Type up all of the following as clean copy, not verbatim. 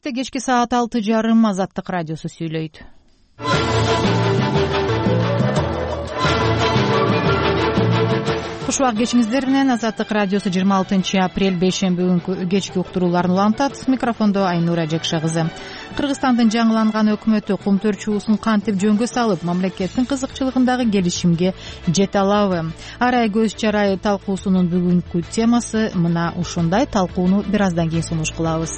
Киевте кечки саат 6:30 Азаттык радиосу сүйлөйт. Кушубак кечиңиздер менен Азаттык радиосу 26 апрель бейшемби күнкү кечки уктурууларын улантат. Микрофондо Айнура Жекше кызы. Кыргызстандын жаңыланган өкмөтү Кумтөр чуусун кантип жөнгө салып, мамлекеттин кызыкчылыгындагы келишимге жете алабы? Арай көз чарай талкуусунун бүгүнкү темасы мына ушундай. Талкууну бир аздан кийин сунуш кылабыз.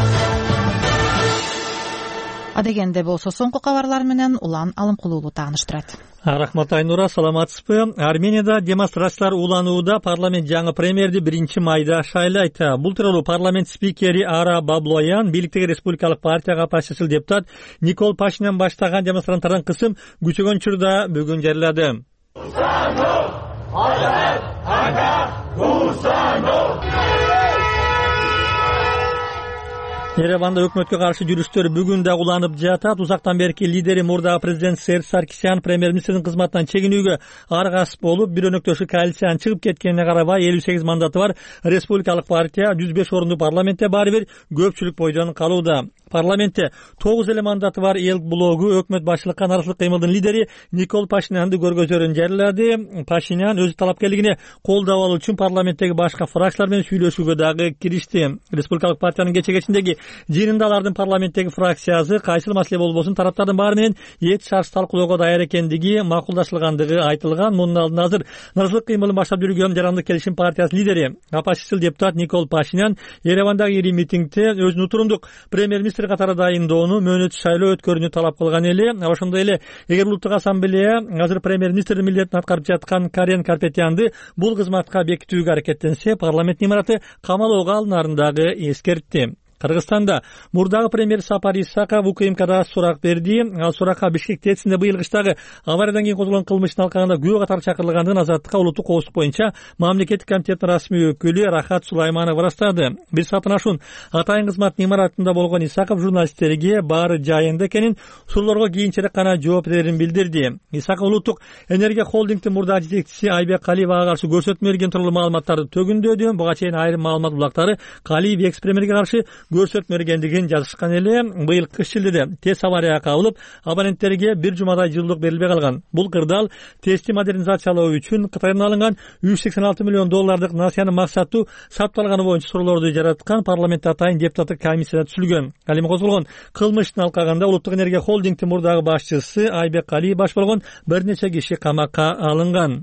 Адегенде болсо соңку кабарлар менен Улан Алымкулуулу тааныштырат. Рахмат Айнура, саламатсызбы? Арменияда демонстрациялар уланууда, парламент жаңы премьерди 1 майда шайлайт. Бул тууралуу парламент спикери Ара Баблоян бийликтеги республикалык партияга оппозициялык депутат Никол Пашинян баштаган демонстранттардын кысым күчөгөн учурда бүгүн жарыялады. Ереванда өкмөткө каршы жүрүштөр бүгүн да уланып жатат. Узактан берки лидери мурдагы президент Серж Саркисян премьер-министрдин кызматынан чегинүүгө аргасыз болуп, бир өнөктөшү коалицияны чыгып кеткенине карабай 58 мандаты бар республикалык партия 105 орунду парламентте баары бир көпчүлүк бойдон калууда. Парламентте 9 эле мандаты бар эл блогу өкмөт башчылыкка наразылык кыймылдын лидери Никол Пашинянды көргөзөрүн жарыялады. Пашинян өз талапкерлигине колдоп алуу үчүн парламенттеги башка фракциялар менен сүйлөшүүгө дагы киришти. Республикалык партиянын кечеги жыйынында алардын парламенттеги фракциясы кайсыл маселе болбосун тараптардын баары менен эч шарт талкуулоого даяр экендиги макулдашылгандыгы айтылган. Мунун алдын азыр наразылык кыймылын баштап жүргөн Жарандык келишим партиясынын лидери оппозициялык депутат Никол Пашинян Еревандагы ири митингде өзүнүн утурундук премьер-министр катары дайындоону мөөнөтсүз шайлоо өткөрүүнү талап кылган эле. Ошондой эле эгер улуттук ассамблея азыр премьер-министрдин милдетин аткарып жаткан Карен Карпетянды бул кызматка бекитүүгө аракеттенсе, парламент имараты камалоого алынарын дагы эскертти. Кыргызстанда мурдагы премьер Сапар Исаков УКМКда сурак берди. Ал суракка Бишкек ТЭЦинде быйыл кыштагы авариядан кийин козголгон кылмыштын алкагында күбө катары чакырылгандыгын Азаттыкка улуттук коопсуздук боюнча мамлекеттик комитеттин расмий өкүлү Рахат Сулайманов ырастады. Бир сааттан ашуун атайын кызматтын имаратында болгон Исаков журналисттерге баары жайында экенин, суроолорго кийинчерээк гана жооп берерин билдирди. Исаков улуттук энергия холдингдин мурдагы жетекчиси Айбек Калиевага каршы көрсөтмө берген тууралуу маалыматтарды төгүндөдү. Буга чейин айрым маалымат булактары Калиев экс-премьерге каршы көрсөтмө бергендигин жазышкан эле. Быйыл кыш шилдеде ТЭЦ аварияга кабылып, абоненттерге бир жумадай жылуулук берилбей калган. Бул кырдаал ТЭЦти модернизациялоо үчүн Кытайдан алынган $186 миллион насыянын максаттуу сапталганы боюнча суроолорду жараткан парламентте атайын депутаттык комиссияда түзүлгөн. Ал эми козголгон кылмыштын алкагында улуттук энергия холдингдин мурдагы башчысы Айбек Калиев баш болгон бир нече киши камакка алынган.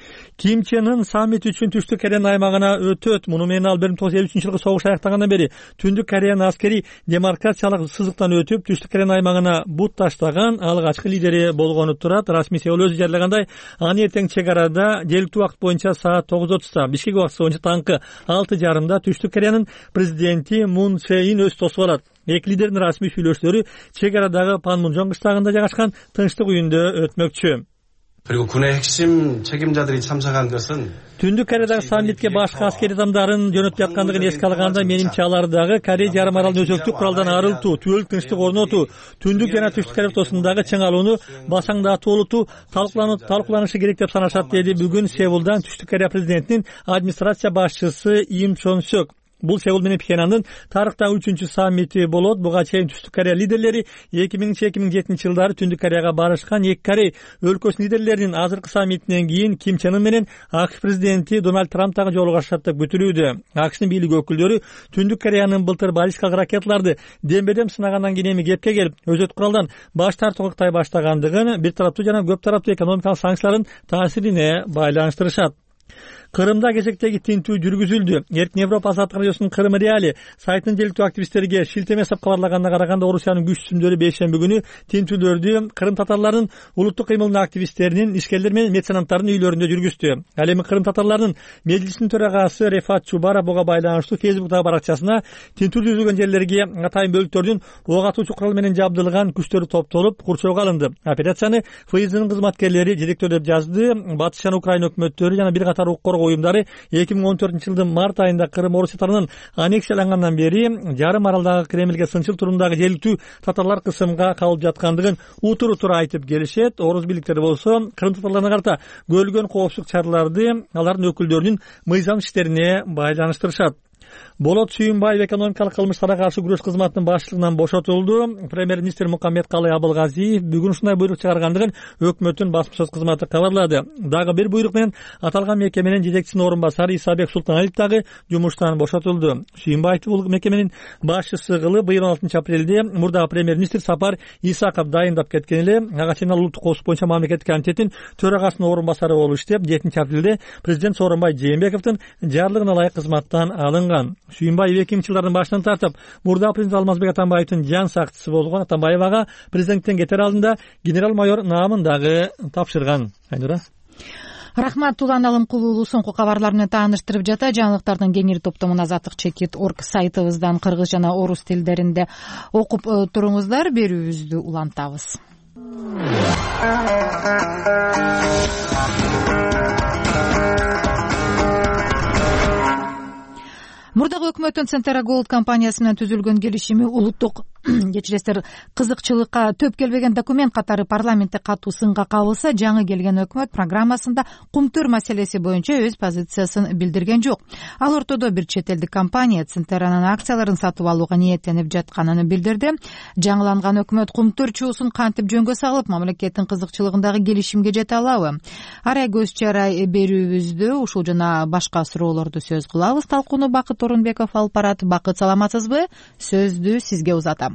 Ким Чен Ын саммит үчүн Түштүк Кореянын аймагына өтөт. Муну менен ал 1953-жылкы согуш аяктагандан бери Түндүк Кореянын аскери демаркациялык сызыктан өтүп, Түштүк Кореянын аймагына бут таштаган алгачкы лидери болгону турат. Расмий Сеул өзү жарыялагандай, аны эртең чек арада жергиликтүү убакыт боюнча саат 9:30, Бишкек убакыты боюнча таңкы 6:30 Түштүк Кореянын президенти Мун Чжэ Ин өз тосуп алат. Эки лидердин расмий сүйлөшүүлөрү чек арадагы Панмунжон кыштагында жайгашкан тынчтык үйүндө өтмөкчү. 그리고 군의 핵심 책임자들이 참석한 것은 Түндүк Кореядагы саммитке башка аскери адамдарын жөнөтүп жаткандыгын эске алганда, менимче алар дагы Корея жарым аралын өзөктүк куралдан арылтуу, түбөлүк тынчтык орнотуу, Түндүк жана Түштүк Корея ортосундагы чыңалууну басаңдаатуу болутуу талкууланышы керек деп санашат, деди бүгүн Сеулдан Түштүк Корея президентинин администрация башчысы Им Чон Сёк. Бул Сеул менен Пхеньяндын тарыхтагы 3-чү саммити болот. Буга чейин Түштүк Корея лидерлери 2000-2007 жылдары Түндүк Кореяга барышкан. Эки Корея өлкөсүнүн лидерлеринин азыркы саммитинен кийин Ким Чен Ын менен АКШ президенти Дональд Трамп дагы жолугушат деп күтүлүүдө. АКШнын бийлик өкүлдөрү Түндүк Кореянын былтыр баллистикалык ракеталарды дембедем сынагандан кийин эми кепке келип, өзөт куралдан баш тартууга Кытай баштагандыгын бир тараптуу жана көп тараптуу экономикалык санкциялардын таасирине байланыштырышат. Кырымда кезектеги тинтүү жүргүзүлдү. Эркин Европа азаттык радиосунун Кырым Реали сайтынын жергиликтүү активисттерге шилтеме жасап кабарлаганына караганда, Орусиянын күч түзүмдөрү бейшемби күнү тинтүүлөрдү Кырым татарларынын улуттук кыймылынын активисттеринин, ишкерлер менен меценаттардын үйлөрүндө жүргүздү. Ал эми Кырым татарларынын межлисинин төрагасы Рефат Чубаров буга байланыштуу Фейсбуктагы баракчасына тинтүү жүргүзүлгөн жерлерге атайын бөлүктөрдүн ок атуучу курал менен жабдылган күчтөрү топтолуп курчоого алынды. Операцияны ФСБнын кызматкерлери жетектөө деп жазды. Батыш жана Украина өкмөттөрү жана бир катар укук уюмдары 2014-жылдын март айында Кырым Орусия тарабынан аннексиялангандан бери жарым аралдагы Кремлге сынчыл турумдагы жергиликтүү татарлар кысымга кабылып жаткандыгын утур-утур айтып келишет. Орус бийликтери болсо Кырым татарларына карата көрүлгөн коопсуздук чараларды алардын өкүлдөрүнүн мыйзам иштерине байланыштырышат. Болот Сүйүнбаев экономикалык кылмыштарга каршы күрөш кызматынын башчылыгынан бошотулду. Премьер-министр Мукаммедкалый Абылгазиев бүгүн ушундай буйрук чыгаргандыгын өкмөттүн басма сөз кызматы кабарлады. Дагы бир буйрук менен аталган мекеменин жетекчисинин орун басары Исабек Султаналиев дагы жумуштан бошотулду. Сүйүнбаевди бул мекеменин башчысы кылып быйыл 16 апрелде мурдагы премьер-министр Сапар Исаков дайындап кеткен эле. Ага чейин улуттук коопсуздук боюнча мамлекеттик комитеттин төрагасынын орун басары болуп иштеп, 7 апрелде президент Сооронбай Жээнбековдун жарлыгына ылайык кызматтан алынган. Сүйүнбаев 2000 жылдардын башынан тартып мурда президент Алмазбек Атамбаевдин жан сакчысы болгон. Атамбаев ага президенттен кетер алдында генерал-майор наамын дагы тапшырган. Айнура. Рахмат, Улан Алымкулуу соңку кабарлар менен тааныштырып жата. Жаңылыктардын кеңири топтомун azatlyk.org сайтыбыздан кыргыз жана орус тилдеринде окуп туруңуздар. Берүүбүздү улантабыз. Мурдагы өкмөттүн Центера Gold компаниясы менен түзүлгөн келишими улуттук кызыкчылыкка төп келбеген документ катары парламентте катуу сынга кабылса, жаңы келген өкмөт программасында кумтөр маселеси боюнча өз позициясын билдирген жок. Ал ортодо бир чет элдик компания Центеранын акцияларын сатып алууга ниеттенип жатканын билдирди. Жаңыланган өкмөт кумтөр чуусун кантип жөнгө салып, мамлекеттин кызыкчылыгындагы келишимге жете алабы? Арай көз чарай берүүбүздө ушул жана башка суроолорду сөз кылабыз. Талкууну Бакыт Орунбеков алып барат. Бакыт, саламатсызбы? Сөздү сизге узатам.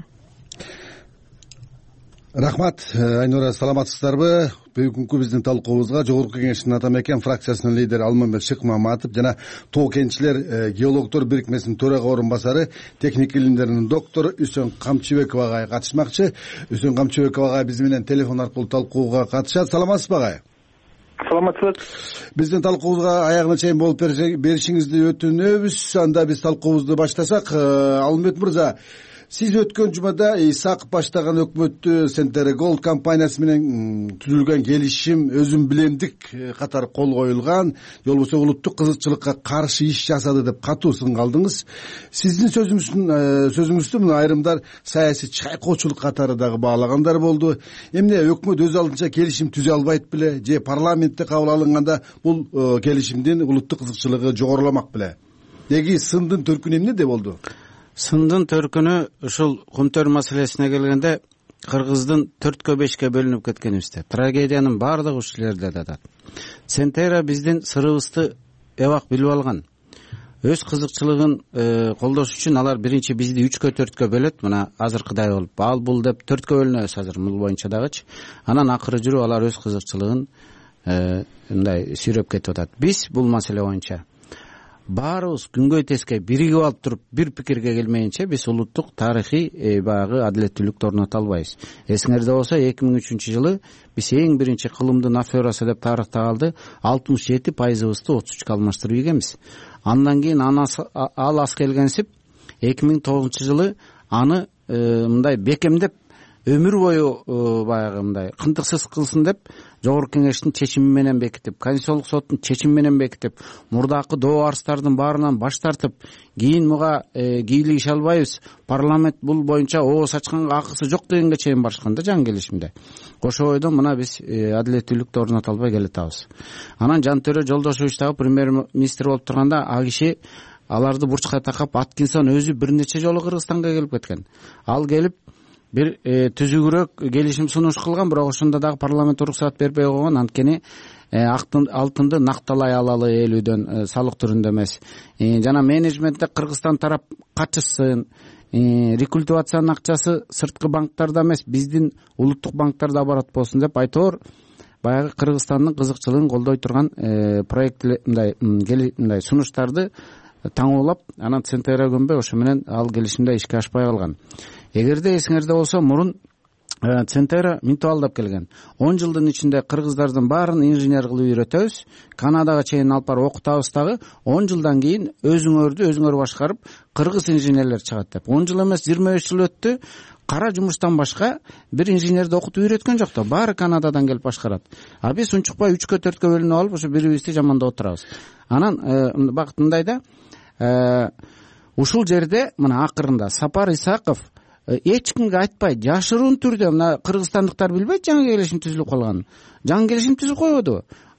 Рахмат, Айнура, саламатсыздарбы? Бүгүнкү биздин талкуубузга Жогорку Кеңештин Ата Мекен фракциясынын лидери Алмамбет Шыкмаматов жана Тоо кенчилер геологдор бирикмесинин төрага орун басары, техник илимдеринин доктору Үсөн Камчыбеков агай катышмакчы. Үсөн Камчыбеков агай биз менен телефон аркылуу талкууга катышат. Саламатсызбы агай? Саламатсызбы. Биздин талкуубузга аягына чейин болуп беришиңизди өтүнөбүз. Анда биз талкуубузду баштасак. Алмамбет мырза, сиз өткөн жумада Исаков баштаган өкмөттү Центера Gold компаниясы менен түзүлгөн келишим өзүн билендик катары кол коюлган, же болбосо улуттук кызыкчылыкка каршы иш жасады деп катуу сынга алдыңыз. Сиздин сөзүңүздү мына айрымдар саясий чайкоочулук катары дагы баалагандар болду. Эмне өкмөт өз алдынча келишим түзө албайт беле, же парламентте кабыл алынганда бул келишимдин улуттук кызыкчылыгы жогоруламак беле? Деги сындын төркүнү эмнеде болду? Сындын төркүнү ушул кумтөр маселесине келгенде Кыргыздын 4-5 бөлүнүп кеткенибизде. Трагедиянын баардыгы ушул жерде жатат. Центера биздин сырыбызды эбак билип алган. Өз кызыкчылыгын колдош үчүн алар биринчи бизди 3-4 бөлөт, мына азыркыдай болуп. Ал бул деп 4 бөлүнөбүз азыр бул боюнча дагычы. Анан акыры жүрүп алар өз кызыкчылыгын мындай сүйрөп кетип атат. Биз бул маселе боюнча баарыбыз күнгөй теске биригип алып туруп бир пикирге келмейинче биз улуттук тарыхый баягы адилеттүүлүктү орното албайбыз. Эсиңерде болсо 2003 жылы биз эң биринчи кылымдын аферасы деп тарыхта калды. 67%-ыбызды 33 алмаштырып ийгенбиз. Андан кийин ал ас келгенсип 2009 жылы аны мындай бекемдеп өмүр бою баягы мындай кынтыксыз кылсын деп Жогорку Кеңештин чечими менен бекитип, Конституциялык соттун чечими менен бекитип, мурдакы доо арыздардын баарынан баш тартып, кийин муга кийлигише албайбыз, парламент бул боюнча ооз ачканга акысы жок дегенге чейин барышканда жаңы келишимде. Ошол бойдон мына биз адилеттүүлүктү орното албай келатабыз. Анан Жантөрө Жолдошевич дагы премьер-министр болуп турганда а киши аларды бурчка такап Аткинсон өзү бир нече жолу Кыргызстанга келип кеткен. Ал келип бир түзүгүрөөк келишим сунуш кылган, бирок ошондо дагы парламент уруксат бербей койгон. Анткени алтынды накталай алалы элүүдөн салык түрүндө эмес. Жана менеджментте Кыргызстан тарап качышсын, рекультивациянын акчасы сырткы банктарда эмес, биздин улуттук банктарда барат болсун деп айтор баягы Кыргызстандын кызыкчылыгын колдой турган мындай сунуштарды таңуулап, анан Центера көнбөй ошо менен ал келишимде ишке ашпай калган. Эгерде эсиңерде болсо, мурун Центера минтип алдап келген. 10 жылдын ичинде кыргыздардын баарын инженер кылып үйрөтөбүз, Канадага чейин алып барып окутабыз дагы, 10 жылдан кийин өзүңөр башкарып кыргыз инженерлер чыгат деп. 10 жыл эмес, 25 жыл өттү. Кара жумуштан башка бир инженерди окутуп үйрөткөн жок да, баары Канададан келип башкарат. А биз унчукпай 3-4 бөлүнүп алып, ошо бири-бирибизди жамандап отурабыз. Анан бакыт мындай да, ушул жерде мына акырында Сапар Исаков эч кимге айтпай, жашыруун түрдө, мына кыргызстандыктар билбейт жаңы келишим түзүлүп калганын. Жаңы келишим түзүп койбоду.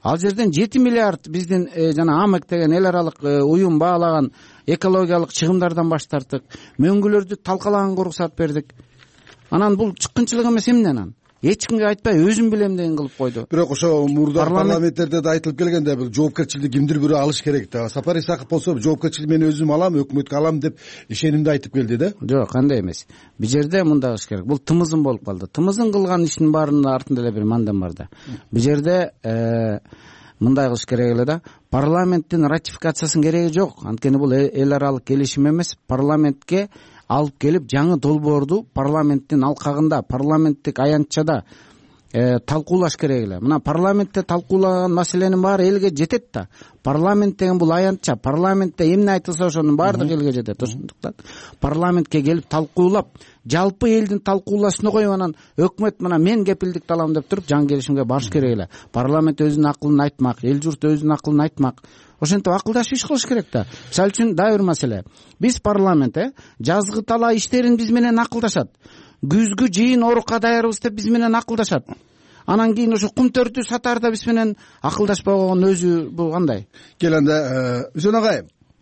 Ал жерден 7 миллиард биздин жана АМЭК деген эл аралык уюм баалаган экологиялык чыгымдардан баш тарттык. Мөңгүлөрдү талкалаганга уруксат бердик. Анан бул чыккынчылык эмес эмне анан? Эч кимге айтпай өзүм билем деген кылып койду. Бирок ошо мурда парламенттерде да айтылып келгенде бул жоопкерчиликти кимдир бирөө алыш керек да. Сапар Исаков болсо жоопкерчиликти мен өзүм алам, өкмөткө алам деп ишенимди айтып келди да. Жок, кандай эмес. Бул жерде мындай кылыш керек. Бул тымызын болуп калды. Тымызын кылган иштин баарынын артында эле бир мандам бар да. Бул жерде мындай кылыш керек эле да. Парламенттин ратификациясынын кереги жок. Анткени бул эл аралык келишим эмес. Парламентке алып келип жаңы долбоорду парламенттин алкагында, парламенттик аянтчада талкуулаш керек эле. Мына парламентте талкуулаган маселенин баары элге жетет да. Парламент деген бул аянтча. Парламентте эмне айтылса ошонун баардыгы элге жетет. Ошондуктан парламентке келип талкуулап, жалпы элдин талкуулашына коюп анан өкмөт мына мен кепилдикти алам деп туруп жаңы келишимге барыш керек эле. Парламент өзүнүн акылын айтмак, эл журт өзүнүн акылын айтмак. Ошентип акылдашып иш кылыш керек да. Мисалы үчүн дагы бир маселе. Биз парламент жазгы талаа иштерин биз менен акылдашат. Күзгү жыйын орукка даярбыз деп биз менен акылдашат. Анан кийин ошо кумтөрдү сатаарда биз менен акылдашпай койгон өзү бул кандай? Кел анда Үсөн агай.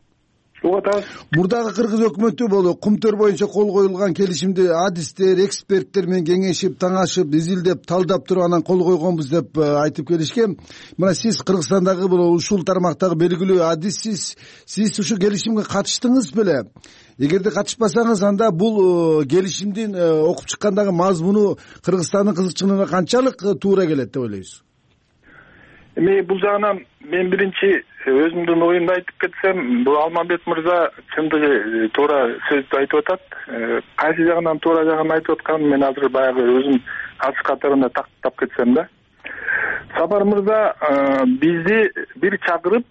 Мурдагы кыргыз өкмөтү болу кумтөр боюнча кол коюлган келишимди адистер, эксперттер менен кеңешип, таңашып, изилдеп, талдап туруп анан кол койгонбуз деп айтып келишкен. Мына сиз Кыргызстандагы бул ушул тармактагы белгилүү адиссиз. Сиз ушу келишимге катыштыңыз беле? Эгерде катышпасаңыз, анда бул келишимдин окуп чыккандагы мазмуну Кыргызстандын кызыкчылыгына канчалык туура келет деп ойлойсуз? Эми бул жагынан мен биринчи өзүмдүн оюмду айтып кетсем, бул Алмамбет мырза чындыгы туура сөздү айтып атат. Кайсы жагынан туура жагын айтып атканын мен азыр баягы өзүм ачык катарында тактап кетсем да. Сапар мырза бизди бир чакырып,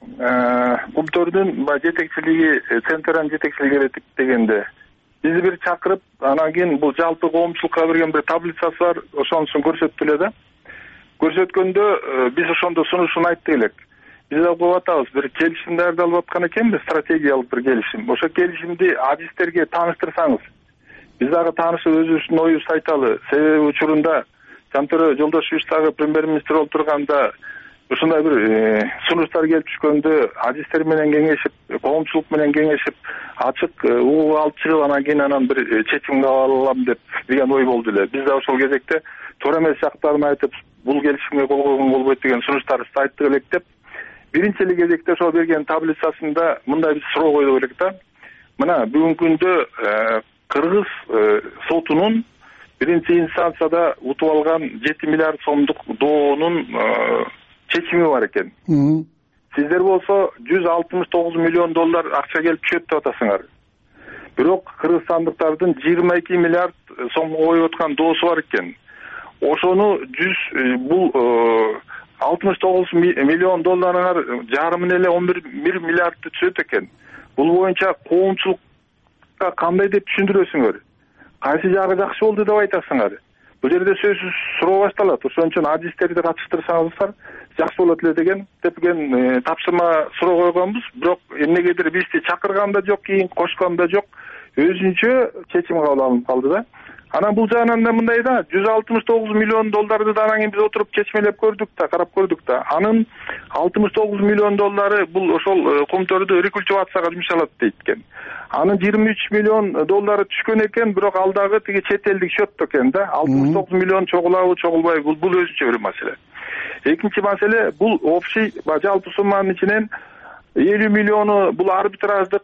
кумтөрдүн жетекчилиги, центрдин жетекчилиги берет дегенде, бизди бир чакырып, анан кийин бул жалпы коомчулукка берген бир таблицасы бар, ошонусун көрсөттү эле да. Көрсөткөндө биз ошондо сунушун айттык элек. Биз да коюп атабыз, бир келишим даярдалып аткан экенбиз, стратегиялык бир келишим. Ошо келишимди адистерге тааныштырсаңыз, биз дагы таанышып өзүбүздүн оюбузду айталы. Себеби учурунда Жантөрө Жолдошевич дагы премьер-министр болуп турганда ушундай бир сунуштар келип түшкөндө адистер менен кеңешип, коомчулук менен кеңешип, ачык угуп алып чыгып, анан кийин бир чечимге алам деп деген ой болду эле. Биз да ошол кезекте туура эмес жактарын айтып, бул келишимге кол койгон болбойт деген сунуштарыбызды айттык элек деп, биринчи эле кезекте ошол берген таблицасында мындай бир суроо койдук элек да. Мына бүгүнкү күндө Кыргыз сотунун биринчи инстанцияда утуп алган 7 миллиард сомдук доонун чечими бар экен. Сиздер болсо 169 миллион доллар акча келип түшөт деп атасыңар. Бирок кыргызстандыктардын 22 миллиард сомго коюп аткан доосу бар экен. Ошону бул 69 миллион долларыңар жарымын эле 11 миллиардты түшөт экен. Бул боюнча коомчулукка кандай деп түшүндүрөсүңөр? Кайсы жагы жакшы болду деп айтасыңар? Бул жерде сөзсүз суроо башталат. Ошон үчүн адистерди катыштырсаңыздар жакшы болот эле деген тапшырма суроо койгонбуз. Бирок эмнегедир бизди чакырган да жок, кийин кошкон да жок. Өзүнчө чечим кабыл алынып калды да. Анан бул жагынан да мындай да, 169 миллион долларды да анан кийин биз отуруп чечмелеп көрдүк да, карап көрдүк да. Анын 69 миллион доллары бул ошол кумтөрдү рекультивацияга жумшалат дейт экен. Анын 23 миллион доллары түшкөн экен, бирок ал дагы тиги чет элдик счетто экен да. 69 миллион чогулабы, чогулбайбы, бул өзүнчө бир маселе. Экинчи маселе, бул общий жалпы сумманын ичинен 50 миллиону бул арбитраждык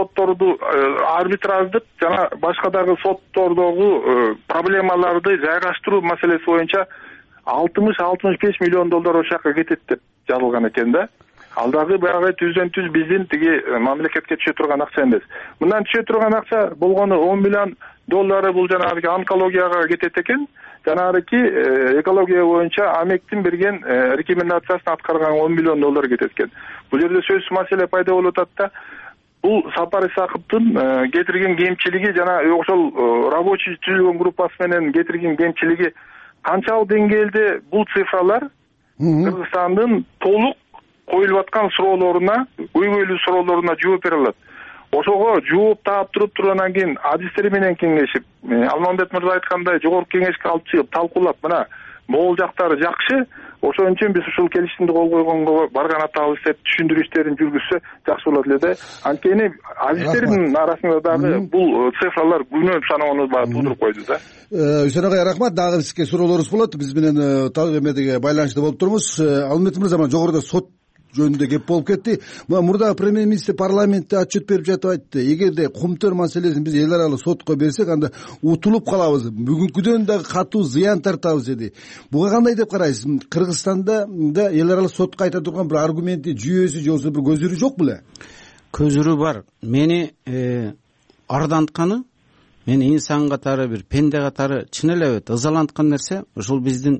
жана башка дагы соттордогу проблемаларды жайгаштыруу маселеси боюнча 60-65 миллион доллар ошол жака кетет деп жазылган экен да. Ал дагы баягы түздөн түз биздин тиги мамлекетке түшө турган акча эмес. Мындан түшө турган акча болгону 10 миллион доллары бул жанагы онкологияга кетет экен. Жанагы экология боюнча АМЭКтин берген рекомендациясын аткарган 10 миллион доллар кетет экен. Бул жерде сөзсүз маселе пайда болуп атат да. Бул Сапар Исаковдун кетирген кемчилиги жана ошол рабочий түзүлгөн группасы менен кетирген кемчилиги канчалык деңгээлде бул цифралар Кыргызстандын толук коюлуп аткан суроолоруна, көйгөйлүү суроолоруна жооп бере алат. Ошого жооп таап туруп анан кийин адистер менен кеңешип, Алмамбет мырза айткандай жогорку кеңешке алып чыгып талкуулап, мына могул жактары жакшы. Ошон үчүн биз ушул келишимди кол койгонго барган атабыз деп түшүндүрүү иштерин жүргүзсө жакшы болот эле да. Анткени азиздердин арасында дагы бул цифралар күнөө саноону туудуруп койду да. Үсөн агай рахмат. Дагы сизге суроолорубуз болот. Биз менен эмедеге байланышта болуп турмуз. Алмет мырза, жогоруда сот жөнүндө кеп болуп кетти. Мурдагы премьер-министр парламентте отчет берип жатып айтты. Эгерде Кумтөр маселесин биз эл аралык сотко берсек, анда утулуп калабыз. Бүгүнкүдөн дагы катуу зыян тартабыз деди. Буга кандай деп карайсыз? Кыргызстанда да эл аралык сотко айта турган бир аргументи, жүйөсү же болбосо бир көзүрү жок беле? Көзүрү бар. Мени ардантканы, мени инсан катары, бир пенде катары чын эле ызаланткан нерсе ушул биздин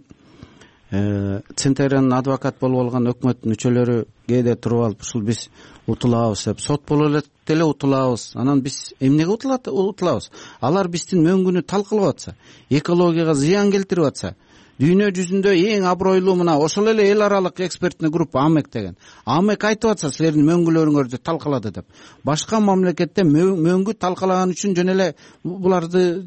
Центеранын адвокат болуп алган өкмөттүн мүчөлөрү кээде туруп алып, ушул биз утулабыз деп, сот болуп элек деле утулабыз. Анан биз эмнеге утулабыз? Алар биздин мөңгүнү талкалап атса, экологияга зыян келтирип атса, дүйнө жүзүндө эң абройлуу мына ошол эле эл аралык экспертный группа АМЭК деген. АМЭК айтып атса, силердин мөңгүлөрүңөрдү талкалады деп. Башка мамлекетте мөңгү талкалаган үчүн жөн эле буларды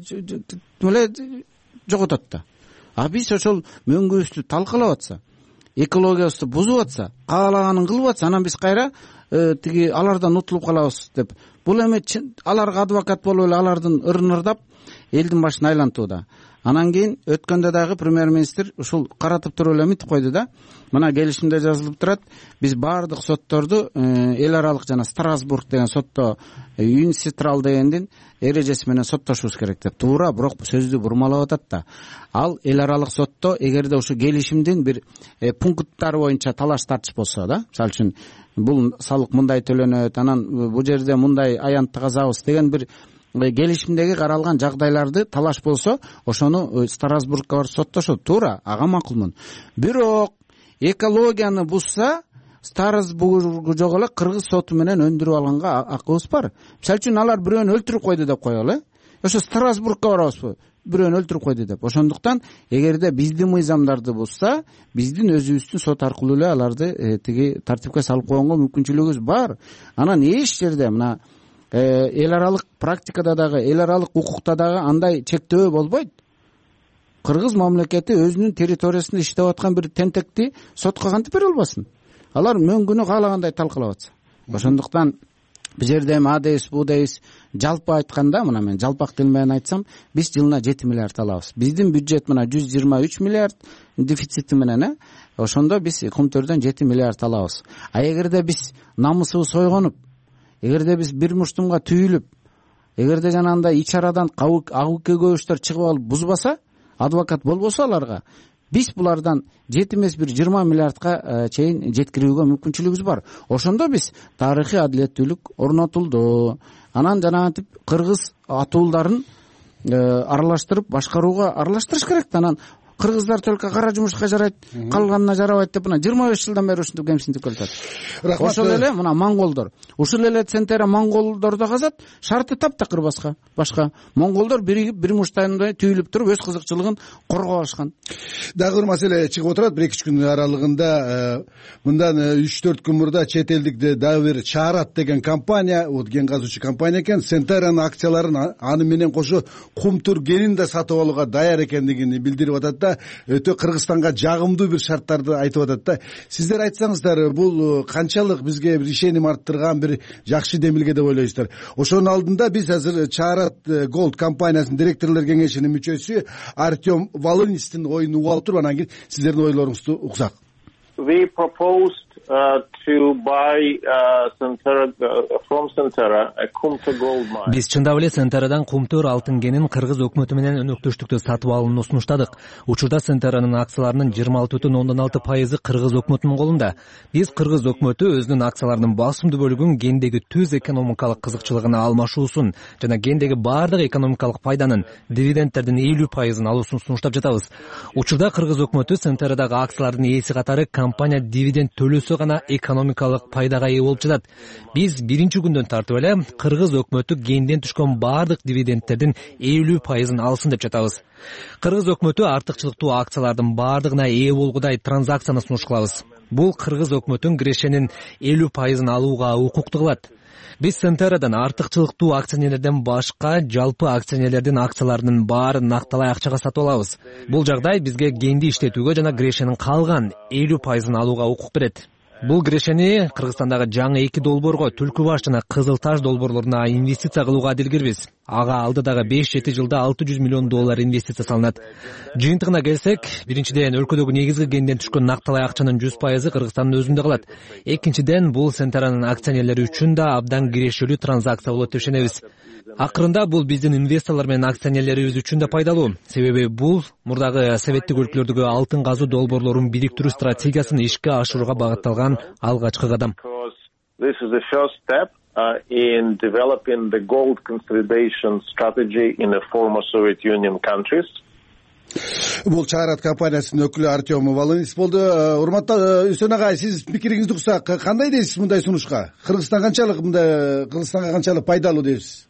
жоготот да. Биз ошол мөңгүбүздү талкалап атса, экологиябызды бузуп атса, каалаганын кылып атса, анан биз кайра тиги алардан утулуп калабыз деп. Бул эми аларга адвокат болуп эле алардын ырнырдап элдин башын айлантууда. Анан кийин өткөндө дагы премьер-министр ушул каратып туруп эле эмитип койду да. Мына келишимде жазылып турат, биз баардык сотторду эл аралык жана Страсбург деген сотто Юниситрал дегендин эрежеси менен соттошубуз керек деп. Туура, бирок сөздү бурмалап атат да. Ал эл аралык сотто эгерде ушу келишимдин бир пункттары боюнча талаш тартыш болсо да, мисалы үчүн бул салык мындай төлөнөт, анан бул жерде мындай аянтты казабыз деген бир келишимдеги каралган жагдайларды талаш болсо, ошону Страсбургка барып соттошот. Туура, ага макулмун. Бирок экологияны бузса, Страсбургу жок эле кыргыз соту менен өндүрүп алганга акыбыз бар. Мисалы үчүн алар бирөөнү өлтүрүп койду деп коелу. Ошо Страсбургка барабызбы? Бирөөнү өлтүрүп койду деп. Ошондуктан эгерде биздин мыйзамдарды бузса, биздин өзүбүздүн сот аркылуу эле аларды тиги тартипке салып койгонго мүмкүнчүлүгүбүз бар. Анан эч жерде мына эл аралык практикада дагы, эл аралык укукта дагы андай чектөө болбойт. Кыргыз мамлекети өзүнүн территориясында иштеп аткан бир тентекти сотко кантип бере албасын? Алар мөңгүнү каалагандай талкалап атса. Ошондуктан бул жерде эми а дейбиз, бу дейбиз, жалпы айтканда, мына мен жалпак тил менен айтсам, биз жылына 7 миллиард алабыз. Биздин бюджет мына 123 миллиард дефицити менен, ошондо биз Кумтөрдөн 7 миллиард алабыз. А эгерде биз намысыбыз ойгонуп, эгерде биз бир муштумга түйүлүп, эгерде жанагындай ич арадан агыке көбүштөр чыгып алып бузбаса, адвокат болбосо аларга, биз булардан 7 эмес бир 20 миллиардка чейин жеткирүүгө мүмкүнчүлүгүбүз бар. Ошондо биз тарыхый адилеттүүлүк орнотулду. Анан жанагынтип кыргыз атуулдарын аралаштырып, башкарууга аралаштырыш керек да. Анан кыргыздар только кара жумушка жарайт, калганына жарабайт деп мына 25 жылдан бери ушинтип кемсинтип келатат. Ошол эле мына монголдор, ушул эле Центера монголдордо казат, шарты таптакыр башка. Монголдор бир муштайдай түйүлүп туруп өз кызыкчылыгын коргоп алышкан. Дагы бир маселе чыгып отурат 1-2 күн аралыгында. Мындан 3-4 күн мурда чет элдикте дагы бир Чаарат деген компания, ген казуучу компания экен, Центеранын акцияларын аны менен кошо Кумтөр кенин да сатып алууга даяр экендигин билдирип атат да. Өтө Кыргызстанга жагымдуу бир шарттарды айтып атат да. Сиздер айтсаңыздар, бул канчалык бизге бир ишеним арттырган бир жакшы демилге деп ойлойсуздар? Ошонун алдында биз азыр Чаарат Голд компаниясынын директорлор кеңешинин мүчөсү Артем Волынистин оюн угуп алып туруп, анан кийин сиздердин ойлоруңузду уксак. We proposed to buy from Centera a Kumtör gold mine. Биз чындап эле Центерадан Кумтөр алтын кенин кыргыз өкмөтү менен өнөктөштүктө сатып алууну сунуштадык. Учурда Центеранын акцияларынын 26,6% кыргыз өкмөтүнүн колунда. Биз кыргыз өкмөтү өзүнүн акцияларынын басымдуу бөлүгүн гендеги түз экономикалык кызыкчылыгына алмашуусун жана гендеги баардык экономикалык пайданын, дивидендтердин 50% алуусун сунуштап жатабыз. Учурда кыргыз өкмөтү Центерадагы акциялардын ээси катары компания дивиденд төлөсө гана экономикалык пайдага ээ болуп жатат. Биз биринчи күндөн тартып эле кыргыз өкмөтү генден түшкөн баардык дивидендтердин 50% алсын деп жатабыз. Кыргыз өкмөтү артыкчылыктуу акциялардын баардыгына ээ болгудай транзакцияны сунуш кылабыз. Бул кыргыз өкмөтүн кирешенин 50% алууга укуктуу кылат. Биз Центерадан артыкчылыктуу акционерлерден башка жалпы акционерлердин акцияларынын баарын накталай акчага сатып алабыз. Бул жагдай бизге генди иштетүүгө жана кирешенин калган 50% алууга укук берет. Бул кирешени Кыргызстандагы жаңы 2 долбоорго Түлкү баш жана Кызыл Таш долбоорлоруна инвестиция кылууга адилгирбиз. Ага алдыдагы 5-7 жылда $600 миллион инвестиция салынат. Жыйынтыгына келсек, биринчиден өлкөдөгү негизги генден түшкөн накталай акчанын 100% Кыргызстандын өзүндө калат. Экинчиден, бул Центеранын акционерлери үчүн да абдан кирешелүү транзакция болот деп ишенебиз. Акырында бул биздин инвесторлор менен акционерлерибиз үчүн да пайдалуу. Себеби бул мурдагы советтик өлкөлөрдөгү алтын казуу долбоорлорун бириктирүү стратегиясын ишке ашырууга багытталган алгачкы кадам. This is the first step in developing the gold consolidation strategy in the former Soviet Union countries. Бул Чаарат компаниясынын өкүлү Артем Волынец болду. Урматтуу Үсөн агай, сиз пикириңизди уксак, кандай дейсиз мындай сунушка? Кыргызстанга канчалык пайдалуу дейсиз?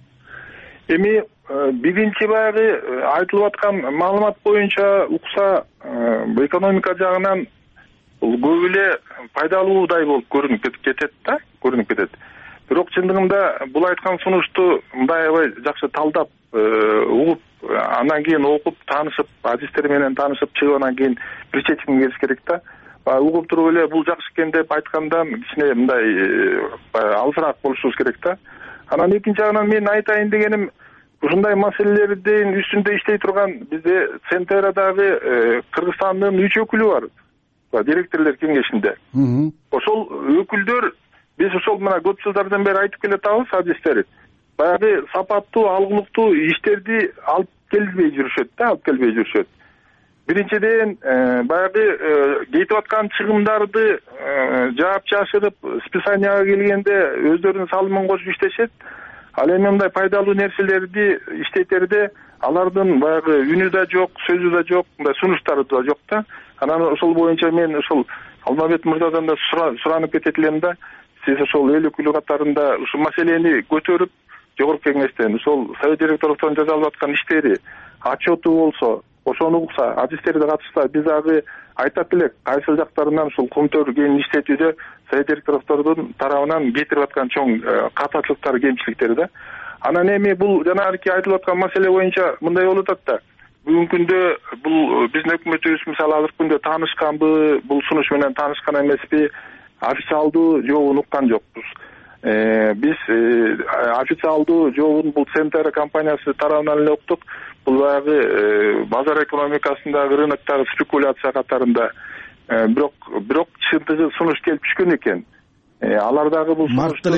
Эми биринчи баягы айтылып аткан маалымат боюнча укса, экономика жагынан бул көп эле пайдалуудай болуп көрүнүп кетет. Бирок чындыгында бул айткан сунушту мындай аябай жакшы талдап, угуп, андан кийин окуп, таанышып, адистер менен таанышып чыгып, андан кийин бир чечимге келиш керек да. Угуп туруп эле бул жакшы экен деп айткандан кичине мындай алысыраак болушубуз керек да. Анан экинчи жагынан мен айтайын дегеним, ушундай маселелердин үстүндө иштей турган бизде Центерадагы Кыргызстандын 3 өкүлү бар. Директорлор кеңешинде. Ошол өкүлдөр биз ошол мына көп жылдардан бери айтып келатабыз, адистер. Баягы сапаттуу, алгылыктуу иштерди алып келбей жүрүшөт. Биринчиден, баягы кетип аткан чыгымдарды жаап чашырып, списанияга келгенде өздөрүнүн салымын кошуп иштешет. Ал эми мындай пайдалуу нерселерди иштетерде алардын баягы үнү да жок, сөзү да жок, мындай сунуштары да жок да. Анан ошол боюнча мен ошол Алмабет мырзадан да суранып кетет элем да. Сиз ошол эл өкүлү катарында ушул маселени көтөрүп, жогорку кеңештен ошол совет директорлуктун жасалып аткан иштери, отчету болсо, ошону укса, адистерди катышса, биз дагы айтат элек, кайсыл жактарынан ушул кумтөр кенин иштетүүдө совет директорлуктун тарабынан кетирип аткан чоң катачылыктар, кемчиликтери да. Анан эми бул жанагы айтылып аткан маселе боюнча мындай болуп атат да. Бүгүнкү күндө бул биздин өкмөтүбүз мисалы азыркы күндө таанышканбы, бул сунуш менен таанышкан эмеспи, официалдуу жообун уккан жокпуз. Биз официалдуу жообун бул Центера компаниясы тарабынан эле уктук. Бул баягы базар экономикасындагы рыноктогу спекуляция катарында бирок чындыгы сунуш келип түшкөн экен. Алар дагы бул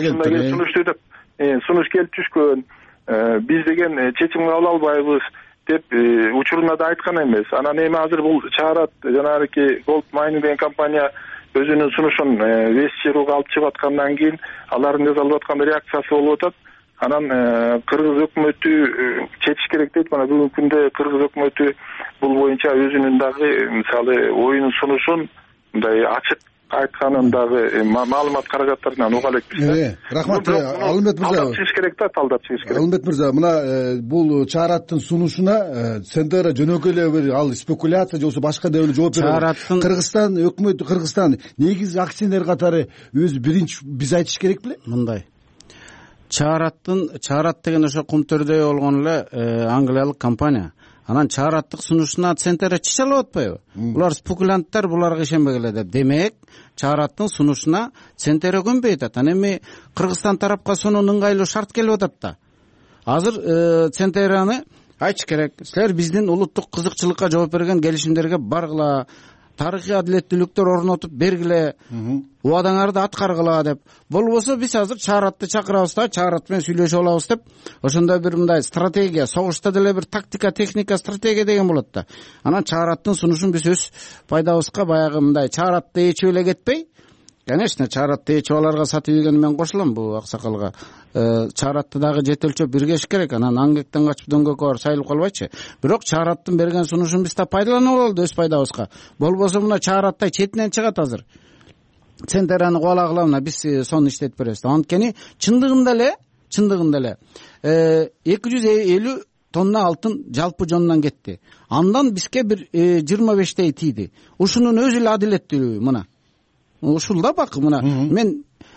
сунуш келип түшкөн. Биз деген чечим кабыл албайбыз деп учуруна да айткан эмес. Анан эми азыр бул Чаарат жанагы Gold Mining деген компания өзүнүн сунушун вес чыгууга алып чыгып аткандан кийин алардын жасалып аткан реакциясы болуп атат. Анан кыргыз өкмөтү чечиш керек дейт. Мына бүгүнкү күндө кыргыз өкмөтү бул боюнча өзүнүн дагы мисалы оюнун сунушун мындай ачык айтканын дагы маалымат каражаттарынан уга элекпиз. Рахмат, Алмабет мырза. Талдап чыгыш керек да, талдап чыгыш керек. Алмабет мырза, мына бул Чаараттын сунушуна Центера жөнөкөй эле бир ал спекуляция же болбосо башка деп эле жооп берет. Кыргызстан өкмөтү, Кыргызстан негизи акционер катары өзү биринчи биз айтыш керек беле? Мындай. Чаарат деген ошо кумтөрдөй болгон эле англиялык компания. Анан Чаараттык сунушуна Центера чече алып атпайбы? Булар спекулянттар, буларга ишенбегиле деп. Демек, Чаараттын сунушуна Центера көнбөй атат. Анан эми Кыргызстан тарапка сонун ыңгайлуу шарт келип атат да. Азыр Центераны айтыш керек. Силер биздин улуттук кызыкчылыкка жооп берген келишимдерге баргыла, тарыхый адилеттүүлүктөр орнотуп бергиле, убадаңарды аткаргыла деп. Болбосо биз азыр Чааратты чакырабыз да, Чаарат менен сүйлөшүп алабыз деп. Ошондой бир мындай стратегия, согушта деле бир тактика, техника, стратегия деген болот да. Анан Чаараттын сунушун биз өз пайдабызга баягы мындай Чааратты ээчип эле кетпей, конечно, Чааратты ээчип аларга сатып ийгени мен кошулам бул аксакалга. Чааратты дагы жетелчөп биргеш керек. Анан аңгектен качып дөңгөккө барып сайылып калбайчы. Бирок Чаараттын берген сунушун биз да пайдаланып алалы өз пайдабызга. Болбосо мына Чаараттай четинен чыгат азыр. Центераны кубалагыла, мына биз сону иштетип беребиз. Анткени чындыгында эле 250 тонна алтын жалпы жонунан кетти. Андан бизге бир 25 тийди. Ушунун өзү эле адилеттүүлүгү мына. Ушул да бак мына. Мен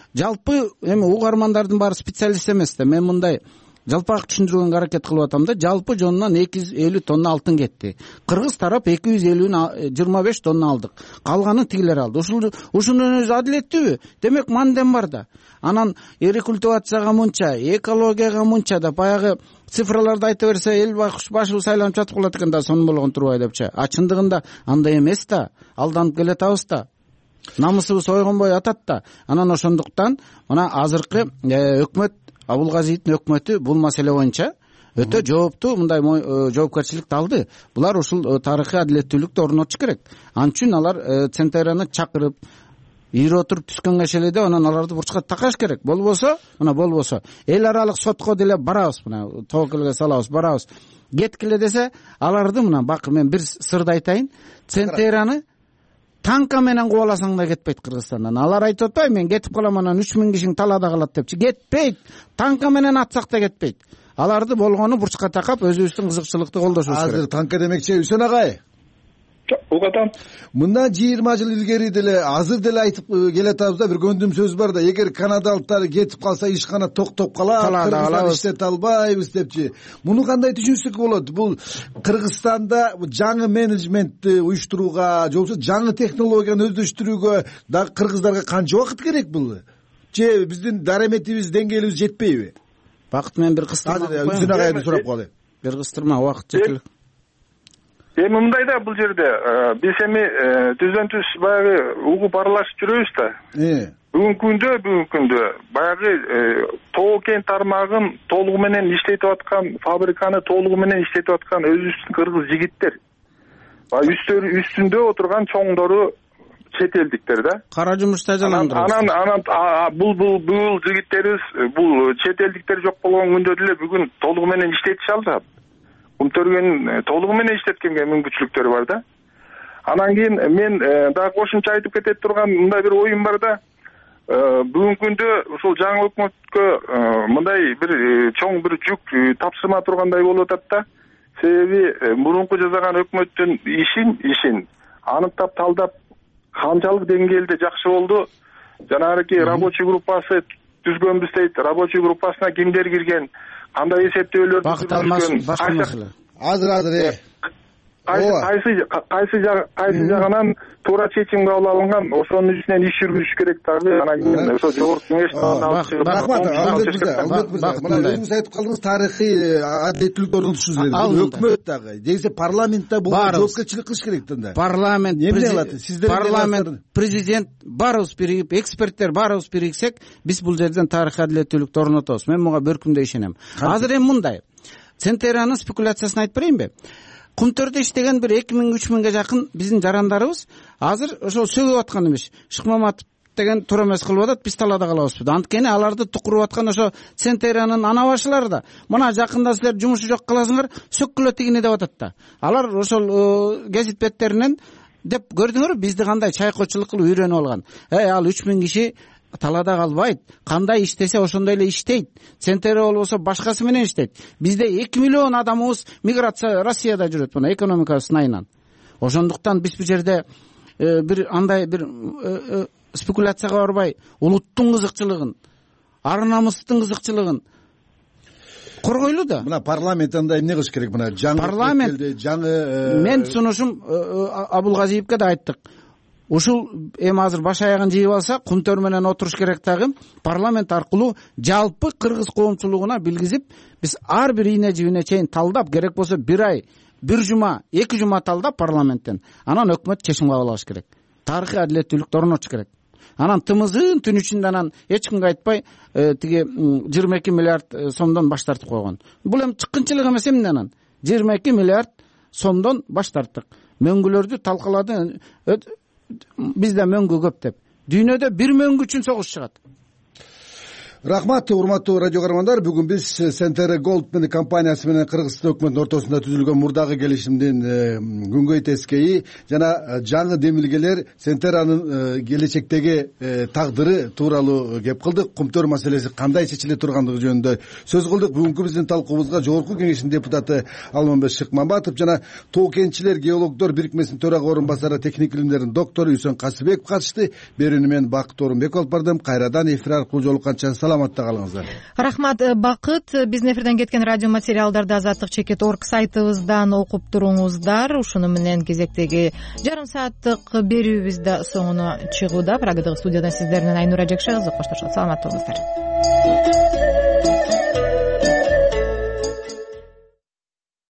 жалпы эми угармандардын баары специалист эмес да, мен мындай жалпак түшүндүргөнгө аракет кылып атам да. Жалпы жонунан 250 тонна алтын кетти. Кыргыз тарап 250-25 тонна алдык. Калганын тигилер алды. Ушунун өзү адилеттүүбү? Демек мандем бар да. Анан рекультивацияга мынча, экологияга мынча да баягы цифраларды айта берсе эл башы сайланып жатып калат экен да, сонун болгон турбай депчи. А чындыгында андай эмес да. Алданып келатабыз да. Намысыбыз ойгонбой атат да. Анан ошондуктан мына азыркы өкмөт, Абулгазиевдин өкмөтү бул маселе боюнча өтө жооптуу мындай жоопкерчиликти алды. Булар ушул тарыхый адилеттүүлүктү орнотуш керек. Ал үчүн алар Центераны чакырып, ийри отуруп түшкөнгө шеледе анан аларды бурчка такаш керек. Болбосо эл аралык сотко деле барабыз, мына тобокелге салабыз, барабыз. Кеткиле десе, аларды мына бак, мен бир сырды айтайын. Центераны танка менен кубаласаң да кетпейт Кыргызстандан. Алар айтып атпайбы, мен кетип калам, анан 3000 кишиң талаада калат депчи. Кетпейт. Танка менен атсак да кетпейт. Аларды болгону бурчка такап, өзүбүздүн кызыкчылыкты колдошубуз керек. Азыр танка демекчи Үсөн агай. Угатам. Мындан 20 жыл илгери деле азыр деле айтып келатабыз да, бир көндүм сөз бар да, эгер канадалыктар кетип калса ишкана токтоп калат, Кыргызстан иштете албайбыз депчи. Муну кандай түшүнсөк болот? Бул Кыргызстанда жаңы менеджментти уюштурууга, же болбосо жаңы технологияны өздөштүрүүгө да кыргыздарга канча убакыт керек бул? Же биздин дараметибиз, деңгээлибиз жетпейби? Бакыт, мен бир кыстырма. Үсөн агайды сурап коелу. Бир кыстырма, убакыт жетпей. Эми мындай да, бул жерде биз эми түздөн түз баягы угуп аралашып жүрөбүз да. Бүгүнкү күндө баягы Тоо кен тармагын толугу менен иштетип аткан, фабриканы толугу менен иштетип аткан өзүбүздүн кыргыз жигиттер. Үстүндө отурган чоңдору чет элдиктер да. Кара жумушта жаландырабыз. Анан бул жигиттерибиз, бул чет элдиктер жок болгон күндө деле бүгүн толугу менен иштетише алды. Кумтөргөн толугу менен иштеткенге мүмкүнчүлүктөрү бар да. Анан кийин мен дагы кошумча айтып кете турган мындай бир оюм бар да. Бүгүнкү күндө ушул жаңы өкмөткө мындай бир чоң бир жүк тапшырма тургандай болуп атат да. Себеби мурунку жасаган өкмөттүн ишин аныктап талдап канчалык деңгээлде жакшы болду. Жанагы рабочий группасы түзгөнбүз дейт. Рабочий группасына кимдер кирген? Кандай эсептөөлөр түзүлгөн? Азыр кайсы жагынан туура чечим кабыл алынган, ошонун үстүнөн иш жүргүзүш керек дагы. Анан кийин ошо жогорку мына өзүңүз айтып калдыңыз, тарыхый адилеттүүлүктү орнотушубуз керек. Өкмөт дагы, десе парламентте бул жоопкерчилик кылыш керек да. Парламент, президент баарыбыз биригип, эксперттер баарыбыз бириксек, биз бул жерден тарыхый адилеттүүлүктү орнотобуз. Мен буга бөркүмдөй ишенем. Азыр эми мындай, Центеранын спекуляциясын айтып берейинби? Кумтөрдө иштеген бир 2000-3000ге жакын биздин жарандарыбыз азыр ошол сөгүп аткан эмес. Шыкмаматов деген туура эмес кылып атат, биз талаада калабызбы? Анткени аларды тукуруп аткан ошо Центеранын анабашылары да, мына жакында силер жумушу жок кыласыңар, сөккүлө тигине деп атат да. Алар ошол гезит беттеринен деп көрдүңөрбү бизди кандай чайкоочулук кылып үйрөнүп алган. Ал 3000 киши талаада калбайт, кандай иштесе ошондой эле иштейт. Центер болбосо башкасы менен иштейт. Бизде 2 миллион адамыбыз миграция Россияда жүрөт, мына экономика сынайынан. Ошондуктан биз бул жерде бир андай бир спекуляцияга барбай, улуттун кызыкчылыгын, ар намыстын кызыкчылыгын коргойлу да. Мына парламент андай эмне кылыш керек? Мына жаңы мен сунушум Абулгазиевке да айттык. Ушул эми азыр баш аягын жыйып алса, Кумтөр менен отуруш керек дагы, парламент аркылуу жалпы кыргыз коомчулугуна билгизип, биз ар бир ийне жибине чейин талдап, керек болсо 1 ай, 1 жума, 2 жума талдап парламенттен, анан өкмөт чечим кабыл алыш керек. Тарыхый адилеттүүлүктү орнотуш керек. Анан тымызын түн ичинде анан эч кимге айтпай тиги 22 миллиард сомдон баш тартып койгон. Бул эми чыккынчылык эмес эмне анан? 22 миллиард сомдон баш тарттык. Мөңгүлөрдү талкалады. Бизде мөңгү көп деп. Дүйнөдө 1 мөңгү үчүн согуш чыгат. Рахмат, урматтуу радио каармандар. Бүгүн биз Центера Голд компаниясы менен Кыргызстан өкмөтүнүн ортосунда түзүлгөн мурдагы келишимдин күнгөй тескейи жана жаңы демилгелер Центеранын келечектеги тагдыры тууралуу кеп кылдык. Кумтөр маселеси кандай чечиле тургандыгы жөнүндө сөз кылдык. Бүгүнкү биздин талкуубузга Жогорку Кеңештин депутаты Алмамбет Шыкмамбатов жана Тоо кенчилер геологдор бирикмесинин төрага орун басары, техник илимдердин доктору Үсөн Касыбеков катышты. Берүүнү мен Бакыт Орунбеков алып бардым. Кайрадан эфир аркылуу жолукканча саламатта калыңыздар. Рахмат, Бакыт. Биздин эфирден кеткен радио материалдарды Азаттык.org сайтыбыздан окуп туруңуздар. Ушуну менен кезектеги жарым сааттык берүүбүз да соңуна чыгууда. Прагадагы студиядан сиздер менен Айнура Жакшагызы коштошот. Саламатта болуңуздар.